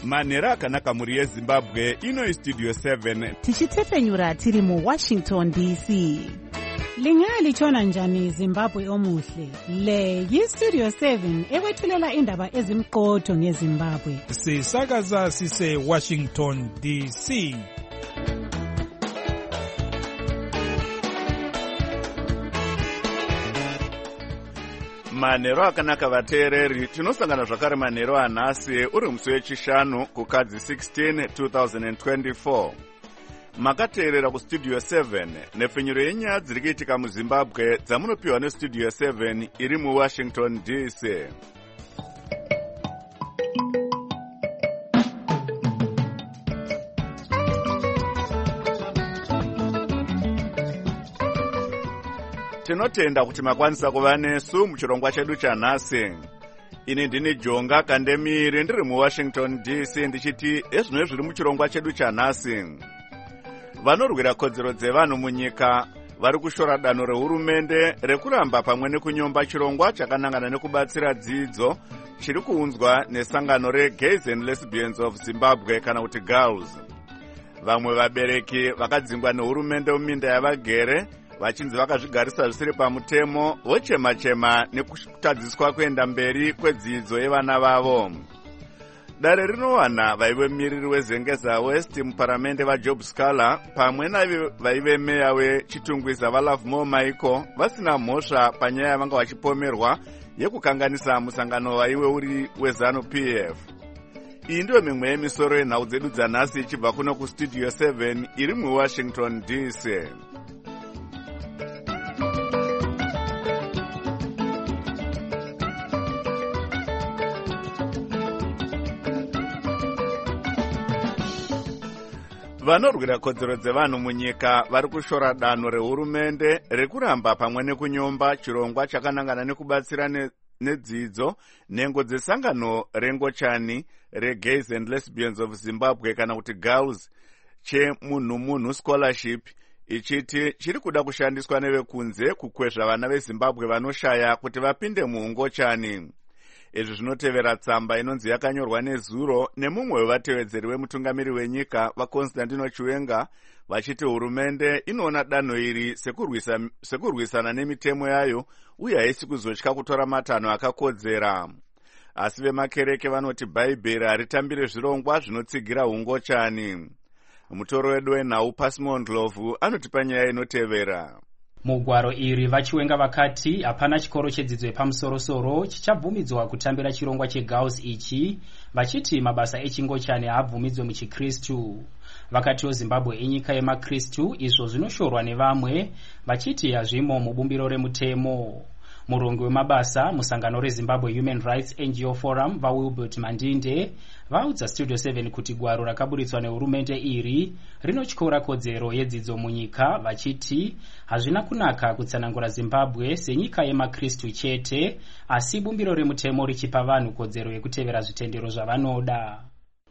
Manera akanaka muri yeZimbabwe ino Studio 7 tichitefenyura tiri mu Washington DC. Lingalitshona njani Zimbabwe omuhle? Le yiStudio 7 ekwethulela indaba ezimqotho ngeZimbabwe. Sisakaza sise Washington DC. Manero akanaka vateereri, tinosangana zvakare manero anhasi uri musi wechishanu kukadzi 16 2024. Makateerera kuStudio 7 nepfenyuro yenyaya dziri kuitika muZimbabwe dzamunopiwa neStudio 7 iri muWashington DC. Tinotenda kuti makwanisa kuva nesu muchirongwa chedu chanhasi. Ini ndini Jonga Kandemiri ndiri muWashington DC ndichiti ezvino zviri muchirongwa chedu chanhasi. Vanorwira kodzero dzevanhu munyika vari kushora danho rehurumende rekuramba pamwe nekunyomba chirongwa chakanangana nekubatsira dzidzo chiri kuunzwa nesangano reGays and Lesbians of Zimbabwe kana kuti GALZ. Vamwe vabereki vakadzingwa nehurumende muminda yavagere vachinzi vakazvigarisa zvisiri pamutemo vochema-chema nekutadziswa kuenda mberi kwedzidzo yevana vavo. Dare rinowana vaive miriri weZengeza West muparamende vaJob Scala pamwe navaive meya wechitungwiza vaLovemore Michael vasina mhosva panyaya yavanga vachipomerwa yekukanganisa musangano waive uri weZANU-PF. Iyi ndiyo mimwe yemisoro yenhau dzedu dzanhasi ichibva kuno kuStudio 7 iri muWashington DC. Vanorwira kodzero dzevanhu munyika vari kushora danho rehurumende rekuramba pamwe nekunyomba chirongwa chakanangana nekubatsira nedzidzo nhengo dzesangano rengochani reGays and Lesbians of Zimbabwe kana kuti GALZ chemunhu scholarship ichiti chiri kuda kushandiswa nevekunze kukwezva vana veZimbabwe vanoshaya kuti vapinde muungochani. Izvi zvinotevera tsamba inonzi yakanyorwa neZuro nemumwe wevatevedzeri wemutungamiri wenyika vaConstantino Chiwenga vachiti hurumende inoona danho iri sekurwisana nemitemo yayo uye haisi kuzotya kutora matanho akakodzera. Asi vemakereke vanoti bhaibheri haritambire zvirongwa zvinotsigira ungochani. Mutoro wedu wenhau Pasimon Ndlovu anotipa nyaya inotevera. Mugwaro iri vachiwenga vakati hapana chikoro chedzidzo yepamusoro-soro chichabvumidzwa kutambira chirongwa cheGALZ ichi, vachiti mabasa echingochani haabvumidzwe muchiKristu. Vakatiwo Zimbabwe inyika yemakristu, izvo zvinoshorwa nevamwe vachiti hazvimo mubumbiro remutemo. Murongo wemabasa musangano reZimbabwe Human Rights NGO Forum vaWilbert Mandinde vaudza Studio 7 kuti gwaro rakaburitswa nehurumende iri rinotyora kodzero yedzidzo munyika, vachiti hazvina kunaka kutsanangura Zimbabwe senyika yemakristu chete, asi bumbiro remutemo richipa vanhu kodzero yekutevera zvitendero zvavanoda.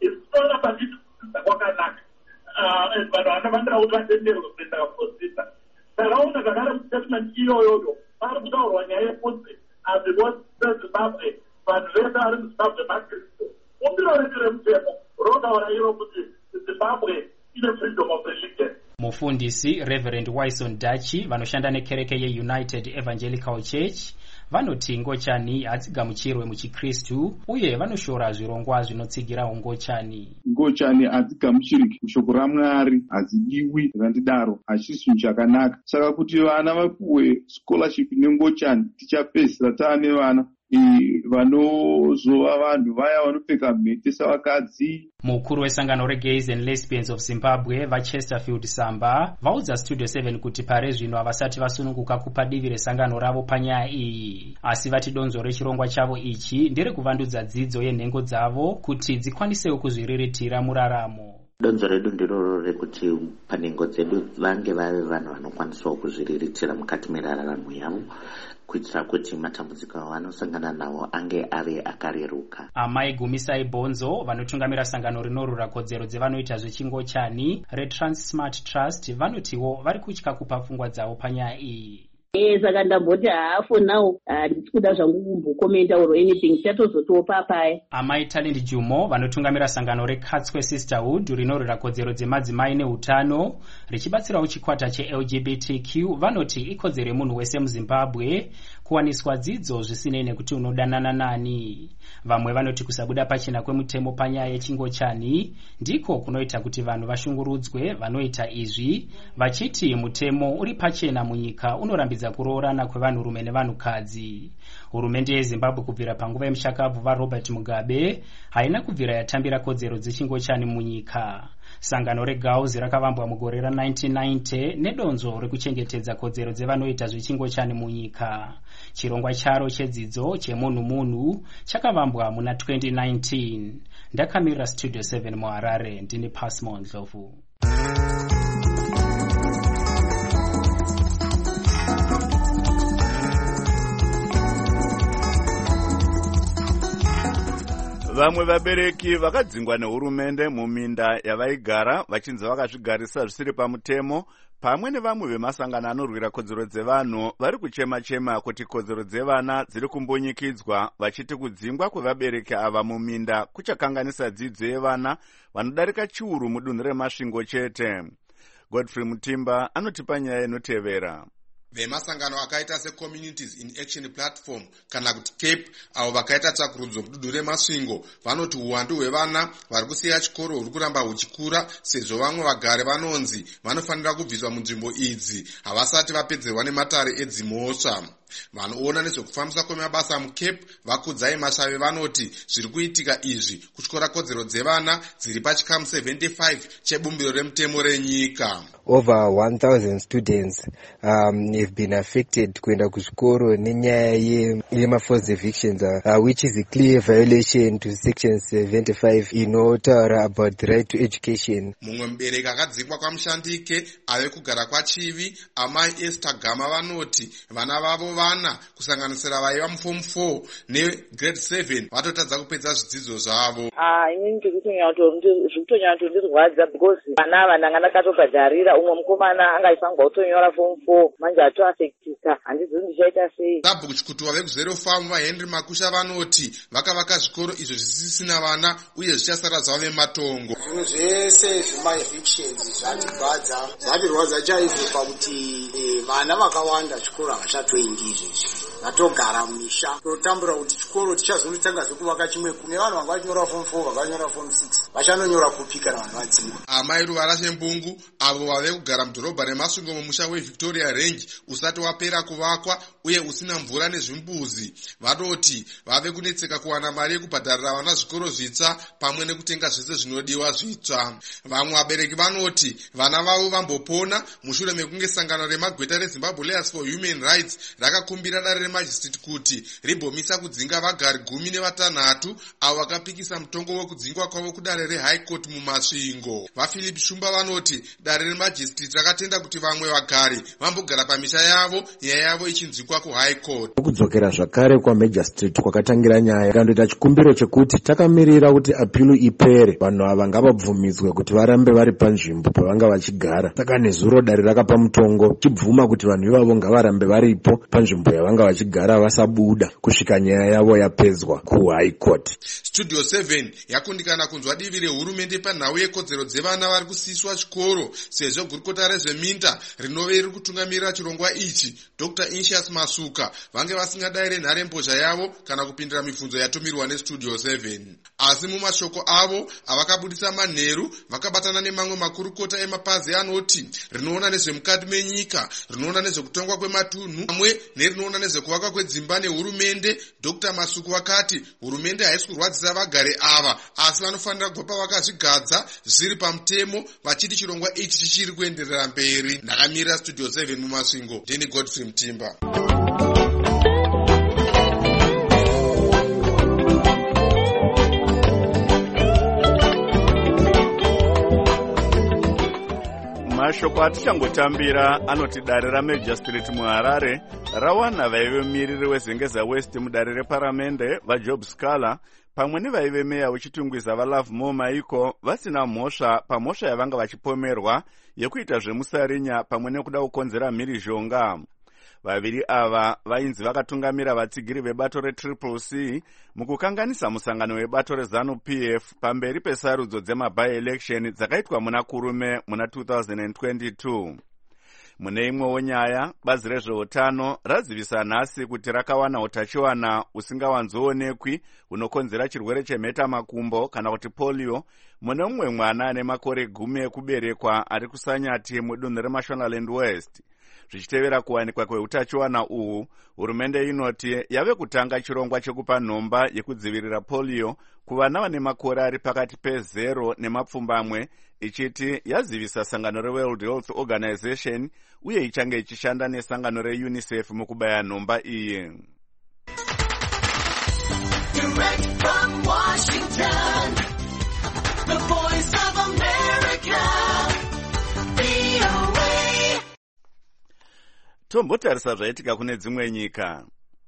Vari kutaurwa nyaya yekuti hazvivoti seZimbabwe vanhu vese vari muZimbabwe makristu. Bumbiro redu remutemo rotaura iro kuti Zimbabwe ine freedom of religion. Mufundisi Reverend Wyson Dachi vanoshanda nekereke yeUnited Evangelical Church vanoti ngochani hadzigamuchirwe muchiKristu uye vanoshora zvirongwa zvinotsigira ungochani. Ngochani hadzigamuchiriki mushoko raMwari, hadzidiwi zvakandidaro, hachisi chakanaka. Saka kuti vana vapuwe scholarship nengochani tichapedzisira taane vana vanozova vanhu vaya vanopfeka mhete savakadzi. Mukuru wesangano reGays and Lesbians of Zimbabwe vaChesterfield Samba vaudza Studio 7 kuti pare zvino havasati vasununguka kupa divi resangano ravo panyaya iyi, asi vati donzo rechirongwa chavo ichi nderekuvandudza dzidzo yenhengo dzavo kuti dzikwanisewo kuzviriritira muraramo. Donzo redu ndiro rekuti panhengo dzedu vange vari vanhu vanokwanisawo kuzviriritira mukati meraramo yavo kuitira kuti matambudziko avanosangana nawo ange ave akareruka. Amai Gumisai Bonzo vanotungamira sangano rinorura kodzero dzevanoita zvechingochani reTranssmart Trust vanotiwo vari kutya kupa pfungwa dzavo panyaya iyi. Saka ndamboti for now handisi kuda zvangu kumbokomenta or anything, chatozotiwo papaya. Amai Talindi Jumo vanotungamira sangano reKatswe Sisterhood rinorwira kodzero dzemadzimai neutano richibatsirawo chikwata cheLGBTQ vanoti ikodzero yemunhu wese muZimbabwe kuwaniswa dzidzo zvisinei nekuti unodanana nani. Vamwe vanoti kusabuda pachena kwemutemo panyaya yechingochani ndiko kunoita kuti vanhu vashungurudzwe vanoita izvi vachiti mutemo uri pachena munyika unorambidza kuroorana kwevanhurume nevanhukadzi. Hurumende yeZimbabwe kubvira panguva yemushakabvu vaRobert Mugabe haina kubvira yatambira kodzero dzechingochani munyika. Sangano reGAUS rakavambwa mugore ra1990 nedonzo rekuchengetedza kodzero dzevanoita zvechingochani munyika. Chirongwa charo chedzidzo chemunhu chakavambwa muna 2019. Ndakamirira Studio 7 muHarare, ndini Pasmo Ndlovu. Vamwe vabereki vakadzingwa nehurumende muminda yavaigara vachinzi vakazvigarisa zvisiri pamutemo, pamwe nevamwe vemasangano anorwira kodzero dzevanhu vari kuchema-chema kuti kodzero dzevana dziri kumbunyikidzwa, vachiti kudzingwa kwevabereki ava muminda kuchakanganisa dzidzo yevana vanodarika chiuru mudunhu reMasvingo chete. Godfrey Mutimba anotipa nyaya inotevera. Vemasangano akaita seCommunities in Action Platform kana kuti CAPE avo vakaita tsvakurudzo mudunhu reMasvingo vanoti uwandu hwevana vari kusiya chikoro huri kuramba huchikura, sezvo vamwe vagari vanonzi vanofanira kubviswa munzvimbo idzi havasati vapedzerwa nematare edzimhosva. Vanoona nezvekufambiswa kwemabasa muCape vakudzai Mashave vanoti zviri kuitika izvi kutyora kodzero dzevana dziri pachikamu 75 chebumbiro remutemo renyika. Over 1,000 students have been affected kuenda kuzvikoro nenyaya yema-forced evictions, which is a clear violation to section 75 inotaura about the right to education. Mumwe mubereki akadzingwa kwaMushandike ave kugara kwaChivi, amai Esther Gama vanoti vana vavo vana kusanganisira vaiva muform 4 negrade 7 vatotadza kupedza zvidzidzo zvavo. Inini ndikutonyanya kutondirwadza because vana ava ndanga ndakatobhadharira, umwe mukomana angaifangwa kutonyora form 4 manje atoafektika, handizivi ndichaita sei. Sabhuku Chikutuwa vekuzero famu vaHenry Makusha vanoti vakavaka zvikoro izvo zvisisina vana uye zvichasara zvavo vematongo. Zvinhu zvese zvema-evictions zvatirwadza chaizvo pakuti vana vakawanda chikoro havachatoendi izvezvi, vatogara mumisha totambura kuti chikoro tichazonotanga zvekuvaka chimwe kune vanhu vanga vachonyora form 4 vakanyora form 6 vachanonyora kupi kana vanhu vadzingwa. Amai Ruvara Shembungu avo vave kugara mudhorobha reMasvingo mumusha weVictoria Range usati wapera kuvakwa uye usina mvura nezvimbuzi vanoti vave kunetseka kuwana mari yekubhadharira vana zvikoro zvitsva pamwe nekutenga zvese zvinodiwa zvitsva. Vamwe vabereki vanoti vana vavo vambopona mushure mekunge sangano remagweta reZimbabwe Lawyers for Human Rights rakakumbira dare remajistrate kuti rimbomisa kudzinga vagari 16 avo vakapikisa mutongo wekudzingwa kwavo kudare reHigh Court muMasvingo. vaPhilip Shumba vanoti dare remajistrate rakatenda kuti vamwe vagari vambogara pamisha yavo, nyaya yavo ichinzwikwa kuHigh Court. Kudzokera zvakare kwaMajistrate kwakatangira nyaya kandoita chikumbiro chekuti takamirira kuti apilu ipere, vanhu ava ngavabvumidzwe kuti varambe vari panzvimbo pavanga vachigara. Saka nezuro dare rakapa mutongo chibvuma kuti vanhu ivavo ngavarambe varipo panzvimbo yavanga vachigara vasabuda kusvika nyaya yavo yapedzwa kuHigh Court. Studio 7 yakundikana kunzwa divi rehurumende panhau yekodzero dzevana vari kusiyiswa chikoro, sezvo gurukota rezveminda rinove riri kutungamirira chirongwa ichi Dr. Incius Masuka vange vasingadai renharembozha yavo kana kupindira mibvunzo yatumirwa neStudio 7. Asi mumashoko avo avakabudisa manheru vakabatana nemamwe makurukota emapazi anoti rinoona nezvemukati menyika, rinoona nezvekutongwa kwematunhu amwe nerinoona nezvekuvakwa kwedzimba nehurumende. Dr. Masuku vakati hurumende haisi kurwadzisa vagari ava asi vanofanira kubva pavakazvigadza zviri pamutemo, vachiti chirongwa ichi chichiri kuenderera mberi. Ndakamirira Studio 7 muMasvingo, ndini Godfrey Mutimba. Mashoko atichangotambira anoti dare raMajistrate muHarare rawana vaive mumiriri weZengeza West mudare reparamende vaJob Scala pamwe nevaive meya wechitungwiza vaLove More Maiko vasina mhosva pamhosva yavanga vachipomerwa yekuita zvemusarinya pamwe nekuda kukonzera mhirizhonga. Vaviri ava vainzi vakatungamira vatsigiri vebato reCCC mukukanganisa musangano webato reZANU-PF pamberi pesarudzo dzema-by-election dzakaitwa muna Kurume muna 2022. Mune imwewo nyaya, bazi rezveutano razivisa nhasi kuti rakawana utachiwana usingawanzoonekwi unokonzera chirwere chemhetamakumbo kana kuti polio mune umwe mwana ane makore 10 ekuberekwa ari kuSanyati mudunhu reMashonaland West. Zvichitevera kuwanikwa kweutachiwana uhu, hurumende inoti yave kutanga chirongwa chekupa nhomba yekudzivirira polio kuvana vane makore ari pakati pe0 nemapfumbamwe, ichiti yazivisa sangano reWorld Health Organization uye ichange ichishanda nesangano reUNICEF mukubaya nhomba iyi. Direct from Washington, the voice of America, VOA. Tombotarisa zvaitika kune dzimwe nyika.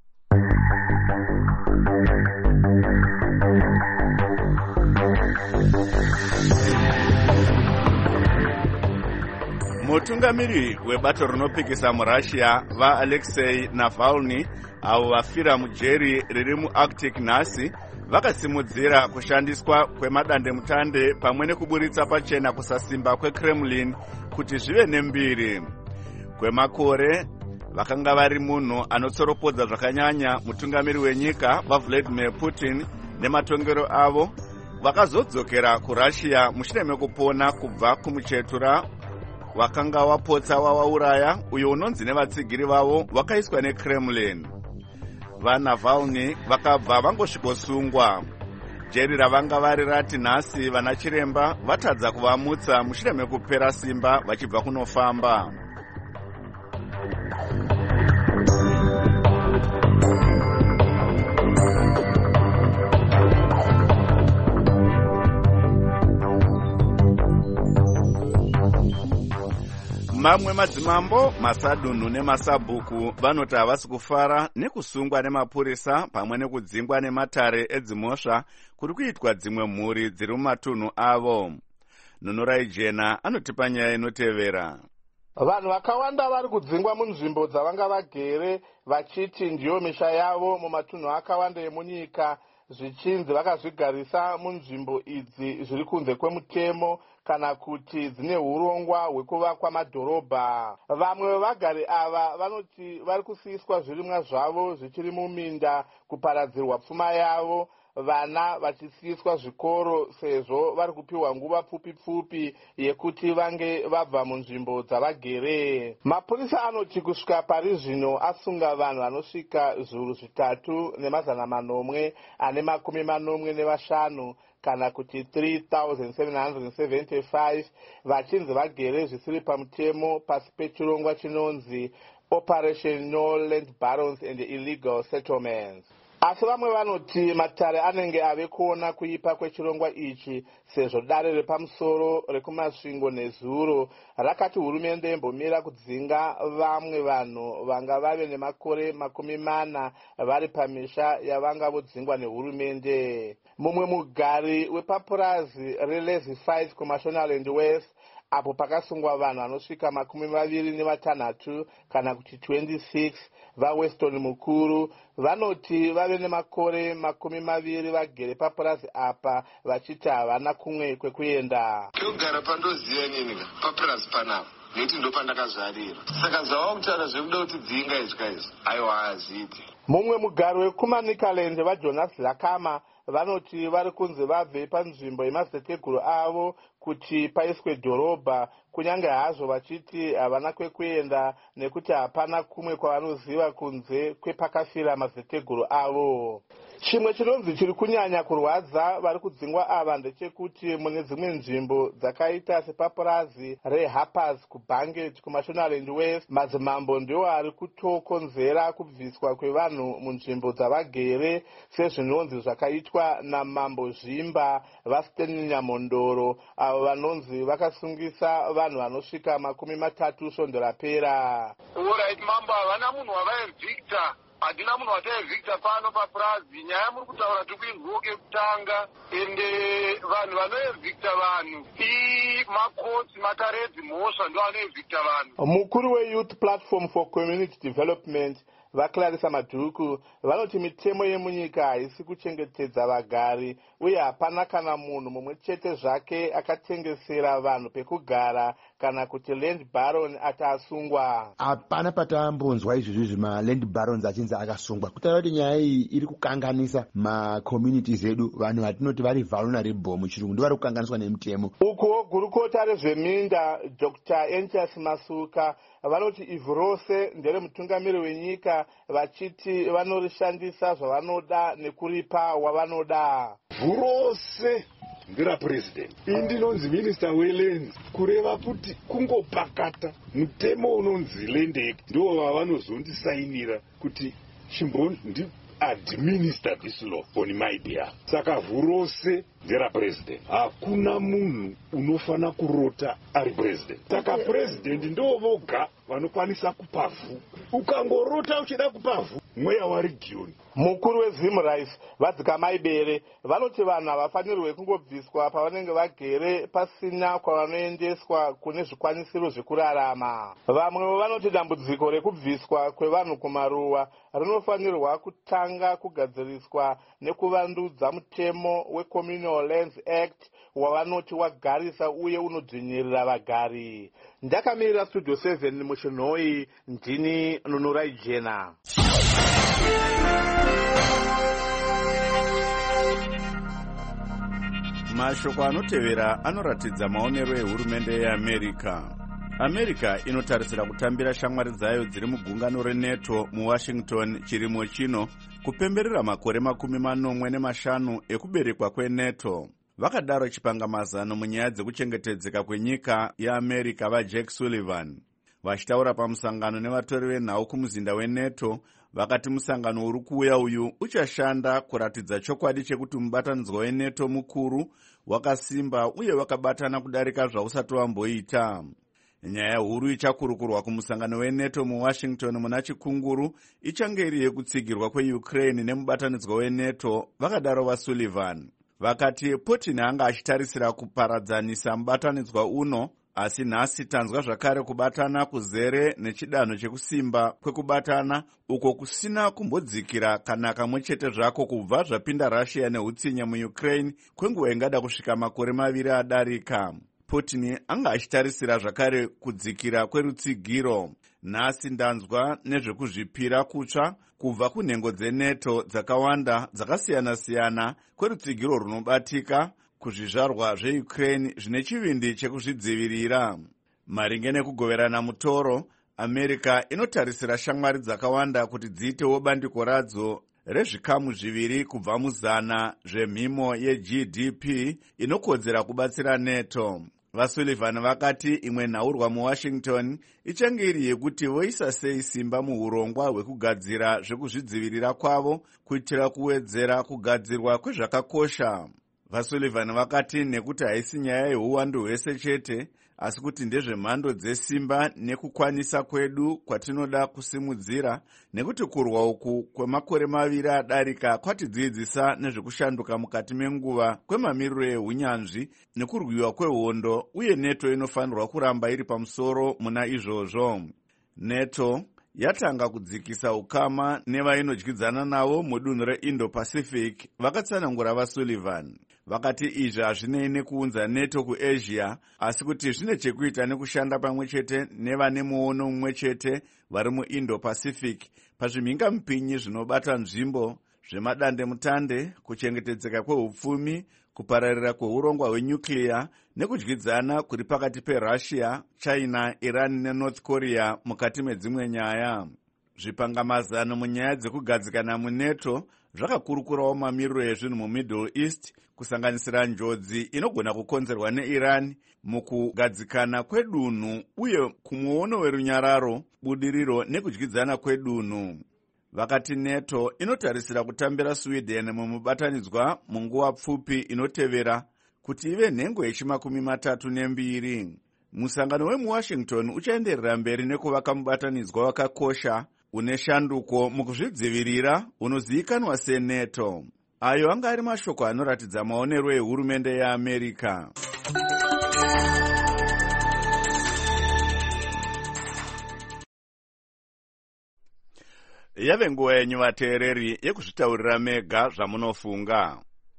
Mutungamiri webato rinopikisa muRussia vaAlexei Navalny avo vafira mujeri riri muArctic nhasi vakasimudzira kushandiswa kwemadandemutande pamwe nekuburitsa pachena kusasimba kweKremlin kuti zvive nembiri. Kwemakore vakanga vari munhu anotsoropodza zvakanyanya mutungamiri wenyika vaVladimir Putin nematongero avo vakazodzokera kuRussia mushure mekupona kubva kumuchetura wakanga wapotsa wawauraya uyo unonzi nevatsigiri vavo wakaiswa neKremlin. VaNavalny vakabva vangosvikosungwa. Jeri ravanga vari rati nhasi vanachiremba vatadza kuvamutsa mushure mekupera simba vachibva kunofamba. Mamwe madzimambo, masadunhu nemasabhuku vanoti havasi kufara nekusungwa nemapurisa pamwe nekudzingwa nematare edzimhosva kuri kuitwa dzimwe mhuri dziri mumatunhu avo. Nunurai Jena anotipa nyaya inotevera. Vanhu vakawanda vari kudzingwa munzvimbo dzavanga vagere vachiti ndiyo misha yavo mumatunhu akawanda emunyika, zvichinzi vakazvigarisa munzvimbo idzi zviri kunze kwemutemo kana kuti dzine urongwa hwekuvakwa madhorobha. Vamwe vevagari ava vanoti vari kusiyiswa zvirimwa zvavo zvichiri muminda kuparadzirwa pfuma yavo, vana vachisiyiswa zvikoro sezvo vari kupiwa nguva pfupi yekuti vange vabva munzvimbo dzavagere. Mapurisa anoti kusvika pari zvino asunga vanhu vanosvika 3,350 ane 45 kana kuti 3,775 vachinzi vagere zvisiri pamutemo pasi pechirongwa chinonzi Operation No Land Barons and Illegal Settlements. Asi vamwe vanoti matare anenge ave kuona kuipa kwechirongwa ichi sezvo dare repamusoro rekumasvingo nezuro rakati hurumende imbomira kudzinga vamwe vanhu vanga vave nemakore 40 vari pamisha yavanga vodzingwa nehurumende. Mumwe mugari wepapurazi reLazy Fight kuMashonaland West apo pakasungwa vanhu vanosvika 26 kana kuti 26 vaWeston mukuru vanoti vave nemakore 20 vagere papurazi apa vachiti havana kumwe kwekuenda. Kugara pandoziva nini papurazi panapa nekuti ndopandakazvarira, saka zvava kutaura zvekuda kuti dzinga izvi aiwa haziti. Mumwe mugari wekuManicaland vaJonas Lakama vanoti vari kunzi vabve panzvimbo yemadziteteguru avo kuti paiswe dhorobha, kunyange hazvo vachiti havana kwekuenda nekuti hapana kumwe kwavanoziva kunze kwepakafira madziteteguru avo. Chimwe chinonzi chiri kunyanya kurwadza vari kudzingwa ava ndechekuti mune dzimwe nzvimbo dzakaita sepapurazi reHarpers kuBanget kuMashonaland West, madzimambo ndiwo ari kutokonzera kubviswa kwevanhu munzvimbo dzavagere sezvinonzi zvakaitwa namambo Zvimba vaSteny Nyamondoro avo vanonzi vakasungisa vanhu vanosvika 30 svondo rapera. Alright, mambo havana munhu wavaevhicta Hatina munhu wataevhicta pano papurazi. Nyaya muri kutaura tiri kuinzwa kekutanga. Ende vanhu vanoevhicta vanhu makotsi makaredzi mhosva ndo vanoevhicta vanhu. Mukuru weYouth Platform for Community Development vaClarissa Madhuku vanoti mitemo yemunyika haisi kuchengetedza vagari uye hapana kana munhu mumwe chete zvake akatengesera vanhu pekugara kana kuti land baron ati asungwa. Hapana patambonzwa izvozvi zvima-land barons achinzi akasungwa. Kutaura kuti nyaya iyi iri kukanganisa macommunities edu, vanhu vatinoti vari vulnerable muchirungu ndo vari kukanganiswa nemutemo. Uko gurukota rezveminda Dr. Anxious Masuka vanoti ivhu rose ndere mutungamiri wenyika vachiti vanorishandisa zvavanoda nekuripa wavanoda. Ivhu rose ndera president. Indinonzi minister welands kureva kuti kungopakata mutemo unonzi land act ndo vavanozondisainira kuti chimbondi administer this law on my behalf. Saka ivhu rose ndera president. Hakuna munhu unofana kurota ari president. Saka president ndo voga vanokwanisa kupavhu. Ukangorota uchida kupavhu mweya waregioni. Mukuru weZimRice Vadzikamaibere vanoti vanhu havafanirwe kungobviswa pavanenge vagere pasina kwavanoendeswa kune zvikwanisiro zvekurarama. Vamwe vanoti dambudziko rekubviswa kwevanhu kumaruwa rinofanirwa kutanga kugadziriswa nekuvandudza mutemo weCommunal Lands Act wavanoti wagarisa uye unodzvinyirira vagari. Ndakamirira Studio 7 muchinhoi, ndini Nunurai Jena. Mashoko anotevera anoratidza maonero ehurumende yeAmerica. America inotarisira kutambira shamwari dzayo dziri mugungano reNATO muWashington chirimo chino kupemberera makore 45 ekuberekwa kweNATO. Vakadaro chipangamazano munyaya dzekuchengetedzeka kwenyika yeAmerica vaJack Sullivan vachitaura pamusangano nevatori venhau kumuzinda weNATO vakati musangano uri kuuya uyu uchashanda kuratidza chokwadi chekuti mubatanidzwa weNATO mukuru wakasimba uye wakabatana kudarika zvausati wamboita. Nyaya huru ichakurukurwa kumusangano weNATO muWashington muna chikunguru ichange iri yekutsigirwa kweUkraine nemubatanidzwa weNATO, vakadaro vaSullivan. Vakati Putin anga achitarisira kuparadzanisa mubatanidzwa uno, asi nhasi tanzwa zvakare kubatana kuzere nechidanho chekusimba kwekubatana uko kusina kumbodzikira kana kamwe chete zvako kubva zvapinda Russia neutsinya muUkraine kwenguva ingada kusvika makore 2 adarika. Putin anga achitarisira zvakare kudzikira kwerutsigiro. Nhasi ndanzwa nezvekuzvipira kutsva kubva kunhengo dzeNATO dzakawanda dzakasiyana-siyana kwerutsigiro runobatika kuzvizvarwa zveUkraine zvine chivindi chekuzvidzivirira. Maringe nekugoverana mutoro, America inotarisira shamwari dzakawanda kuti dziitewo bandiko radzo rezvikamu 2 kubva muzana zvemhimo yeGDP inokodzera kubatsira NATO. VaSullivan vakati imwe nhaurwa muWashington ichange iri yekuti voisa sei simba muurongwa hwekugadzira zvekuzvidzivirira kwavo kuitira kuwedzera kugadzirwa kwezvakakosha. VaSullivan vakati nekuti haisi nyaya yeuwandu hwese chete, asi kuti ndezvemhando dzesimba nekukwanisa kwedu kwatinoda kusimudzira, nekuti kurwa uku kwemakore 2 adarika kwatidzidzisa nezvekushanduka mukati menguva kwemamiriro ehunyanzvi nekurwiwa kwehondo, uye NATO inofanirwa kuramba iri pamusoro muna izvozvo. NATO yatanga kudzikisa ukama nevainodyidzana navo mudunhu reIndo-Pacific, vakatsanangura vaSullivan. Vakati izvi hazvinei nekuunza NATO kuAsia, asi kuti zvine chekuita nekushanda pamwe chete nevane muono mumwe chete vari muIndo-Pacific pazvimhingamupinyi zvinobata nzvimbo zvemadandemutande, kuchengetedzeka kweupfumi, kupararira kweurongwa hwenyuclear nekudyidzana kuri pakati peRussia, China, Iran neNorth Korea mukati medzimwe nyaya. Zvipangamazano munyaya dzekugadzikana muNATO zvakakurukurawo mamiriro ezvinhu muMiddle East, kusanganisira njodzi inogona kukonzerwa neIran mukugadzikana kwedunhu uye kumuono werunyararo, budiriro nekudyidzana kwedunhu. Vakati NATO inotarisira kutambira Sweden mumubatanidzwa munguva pfupi inotevera kuti ive nhengo yechi32. Musangano wemuWashington uchaenderera mberi nekuvaka mubatanidzwa wakakosha une shanduko mukuzvidzivirira unozivikanwa seNATO. Ayo anga ari mashoko anoratidza maonero ehurumende yeAmerica. Yave nguva yenyu vateereri yekuzvitaurira mega zvamunofunga.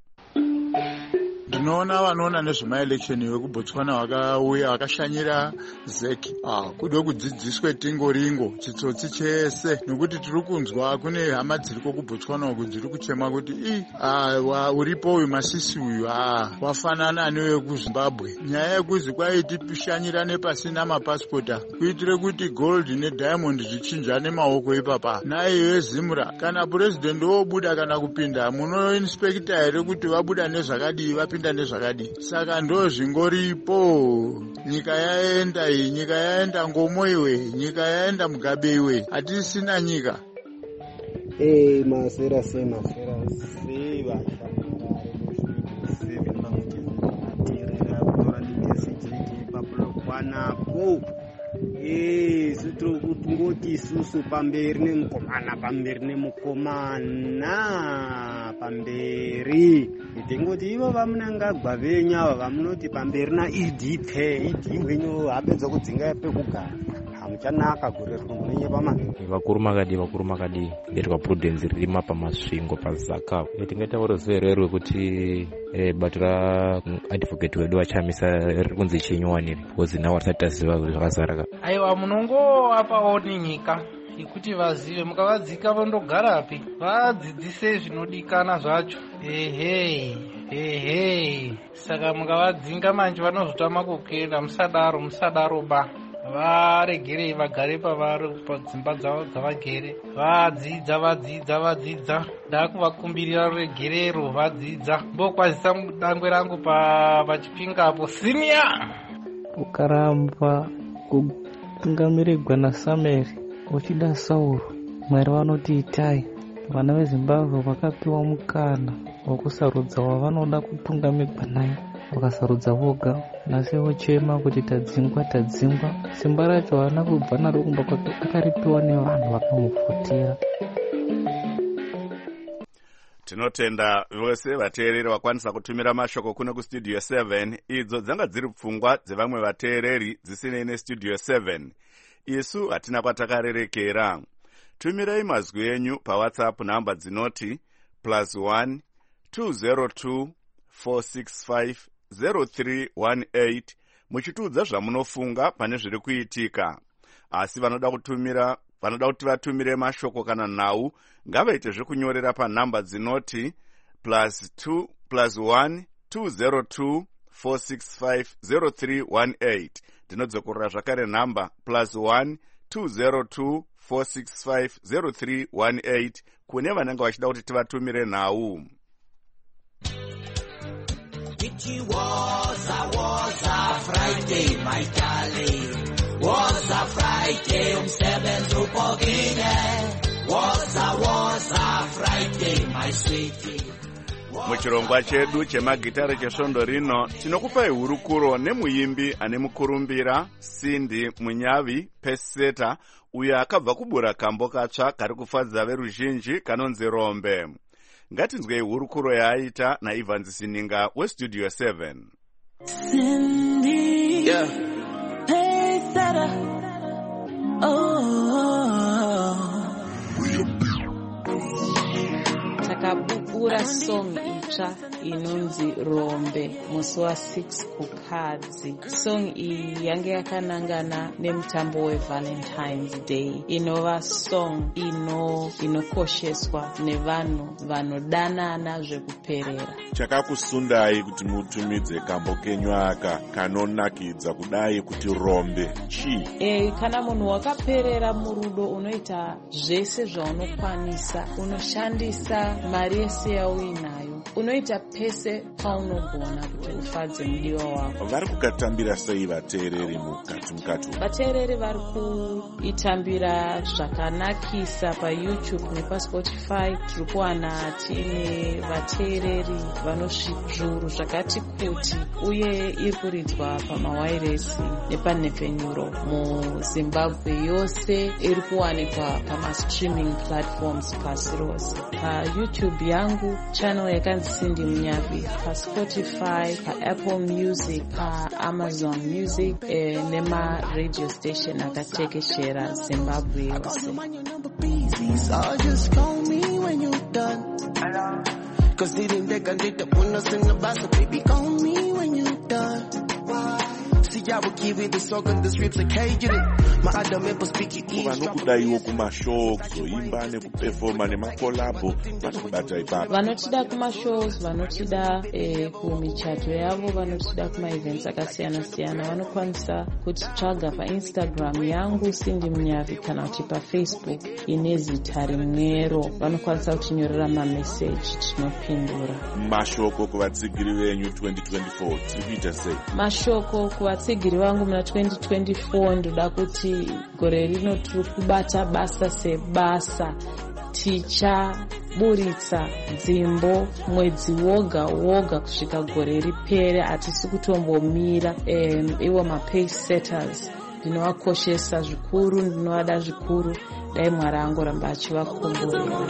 Ndinoona vanoona nezvemaelection wekuBotswana wakauya wakashanyira ZEC. Kude kudzidziswe tingoringo chitsotsi chese, nekuti tiri kunzwa kune hama dziri kuBotswana uku dziri kuchema kuti uripo uyu masisi uyu wafanana newe kuZimbabwe. Nyaya yekuzi kwaiti pishanyirane pasina mapasipota kuitire kuti gold nediamond zvichinjane maoko ipapa. Naye Zimra, kana president obuda kana kupinda, munoinspekta here kuti vabuda nezvakadii vapinda nezvakadi. Saka ndo zvingoripo. Nyika yaenda iyi, nyika yaenda ngomo iwe, nyika yaenda Mugabe iwe. Hatisina nyika. Masera se sitro kutungoti isusu pamberi nemukomana pamberi itingoti ivo vamunangagwa venyu ava vamunoti pamberi naidiphe wenyu apedza kudzinga pekugara hamuchanaka gore rinomunenye pamani vakuru makadi nderwa prudence ririma pamasvingo pazaka tingaitaura zvererwe kuti bato raadvocate wedu vachamisa riri kunzi chinyuwaniri because nawo risati taziva zvakazaraka. Aiwa, munongovapawo nyika yekuti vazive, mukavadzika vandogarapi vadzidzise zvinodikana zvacho. Saka mukavadzinga manje vanozotama kukenda. Musadaro ba, varegerei vagare pavari padzimba dzavo dzavagere, vadzidza. Ndakuvakumbirira ruregerero, vadzidza. Mbokwazisa dangwe rangu pachipingapo sinia. Ukaramba kutungamirirwa naSamueri uchida Sauro, Mwari vanoti itai. Vana veZimbabwe vakapiwa mukana wokusarudza wavanoda kutungamirwa naye, vakasarudza voga. Nasi vochema kuti tadzingwa. Simba racho haana kubva naro kumba kwake, akaripiwa nevanhu vakamufutira. Tinotenda vose vateereri vakwanisa kutumira mashoko kuno kustudio 7. Idzo dzanga dziri pfungwa dzevamwe vateereri dzisinei nestudio 7. Isu hatina kwatakarerekera. Tumirai mazwi enyu paWhatsApp namba dzinoti +1 202 465 0318 muchitiudza zvamunofunga pane zviri kuitika. Asi vanoda kuti vatumire mashoko kana nhau ngavaite zvekunyorera panhamba dzinoti +1 202 465 0318. Ndinodzokorera zvakare nhamba +1 202 465 0318 kune vanenge vachida kuti tivatumire nhau. It was a Friday, my darling. Was a Friday, umsebenzi upokile. Was a Friday, my sweetie. Muchirongwa chedu chemagitare chesvondo rino tinokupai hurukuro nemuimbi ane mukurumbira Cindy Munyavi Peseta, uyo akabva kubura kambo katsva kari kufadza veruzhinji kanonzi Rombe. Ngatinzwei hurukuro yaaita naIvan Sininga westudio 7. Cindy, yeah. Peseta, takabukura song itsva inonzi Rombe musi wa6 kukadzi. Song iyi yange yakanangana nemutambo weValentine's Day, inova song inokosheswa nevanhu vanodanana zvekuperera. Chakakusundai kuti mutumidze kambo kenyu aka kanonakidza kudai kuti Rombe chii? Kana munhu wakaperera murudo unoita zvese zvaunokwanisa, unoshandisa mari yese yauinayo, unoita pese paunogona kuti ufadze mudiwa wako. Vari kukatambira sei vateereri mukati? Vateereri vari kuitambira zvakanakisa paYouTube nepaSpotify. Tiri kuwana tiine vateereri vanosvidzuru zvakati kuti, uye iri kuridzwa pamawayiresi nepanhepfenyuro muZimbabwe yose. Iri kuwanikwa pamastreaming platforms pasi rose. PaYouTube yangu channel yakanzi Cindy Munyavi, paSpotify, paApple Music, paAmazon Music, nema-radio station akatekeshera Zimbabwe yose. Vanokudaiwo kumashows, kuimba nekupefoma nemakolabo, vanokubata ipapa. Vanotida kumashows, vanotida kumichato yavo, vanotida kuma-events akasiyana-siyana, vanokwanisa kutitsvaga paInstagram yangu Cindy Munyavi kana kuti paFacebook ine zita rimwero. Vanokwanisa kutinyorera mameseji, tinopindura. Mashoko kuvatsigiri venyu 2024 tiri kuita sei? Mashoko kuvatsigiri vangu muna 2024 ndoda kuti gore rino tiri kubata basa sebasa. Tichaburitsa dzimbo mwedzi woga woga kusvika gore ripere. Hatisi kutombomira. Ivo mapace setters ndinovakoshesa zvikuru, ndinovada zvikuru. Dai Mwari angoramba achivakomborera.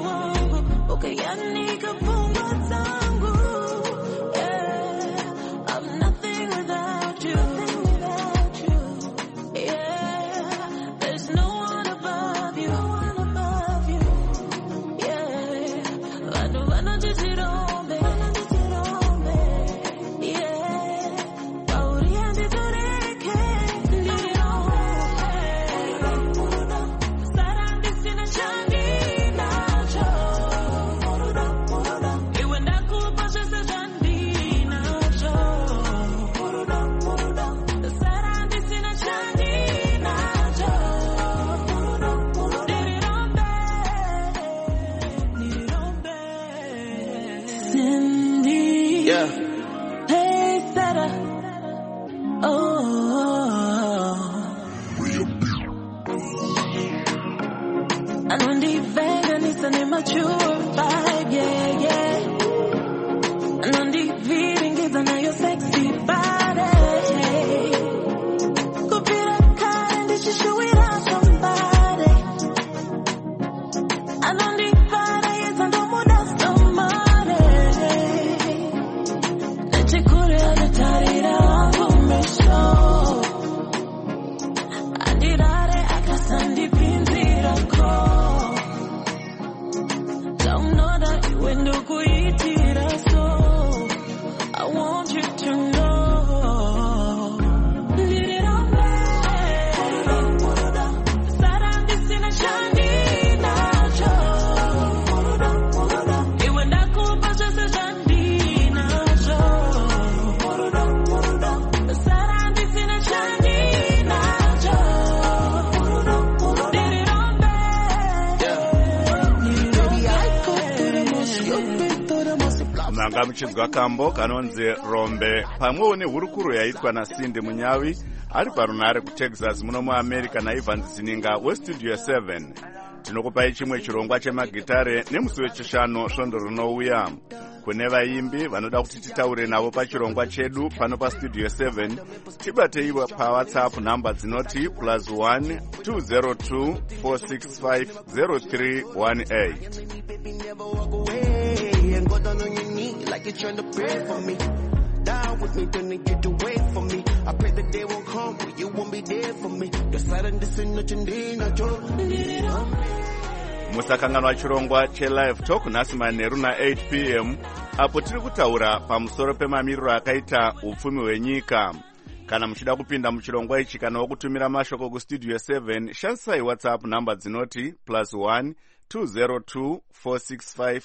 Muchinzwa kambo kanonzi Rombe pamwewo nehurukuro yaitwa naCindy Munyavi ari parunare kuTexas muno muAmerica naIvan Zininga westudio 7. Tinokupai chimwe chirongwa chemagitare nemusi wechishanu svondo rinouya. Kune vaimbi vanoda kuti titaure navo pachirongwa chedu pano pastudio 7, tibateiwa paWhatsApp namba dzinoti +1 202 465 0318. And go down on your knee like you're trying to pray for me. Down with me, then they get away from me. I pray the day won't come when you won't be there for me. The silent nothing musakanganwa chirongwa chelive talk nhasi manheru na8 p.m. apo tiri kutaura pamusoro pemamiriro akaita upfumi hwenyika. Kana muchida kupinda muchirongwa ichi kana wokutumira mashoko kustudio 7, shandisai WhatsApp namba dzinoti +1 202 465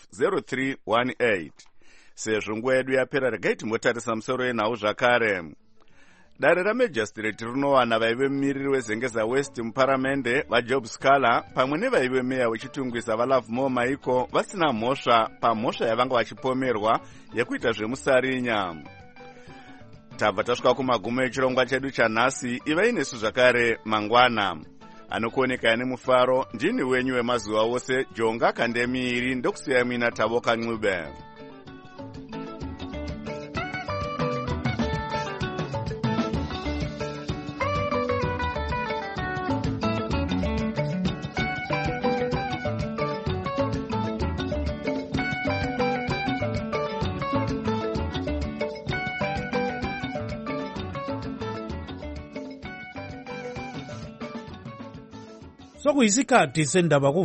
0318. Sezvo nguva yedu yapera, regai timbotarisa musoro yenhau zvakare. dare ramajistrate rinowana vaive mumiriri wezengeza west muparamende vajob scaler pamwe nevaive meya wechitungwisa valovemore maiko vasina mhosva pamhosva yavanga vachipomerwa yekuita zvemusarinya. tabva tasvika kumagumo echirongwa chedu chanhasi. ivai nesu zvakare mangwana. anokuoneka nemufaro ndini wenyu wemazuva ose Jonga Kandemiri, ndokusiyai muina Tavoka Ncube. Sokuyisikhathi sendaba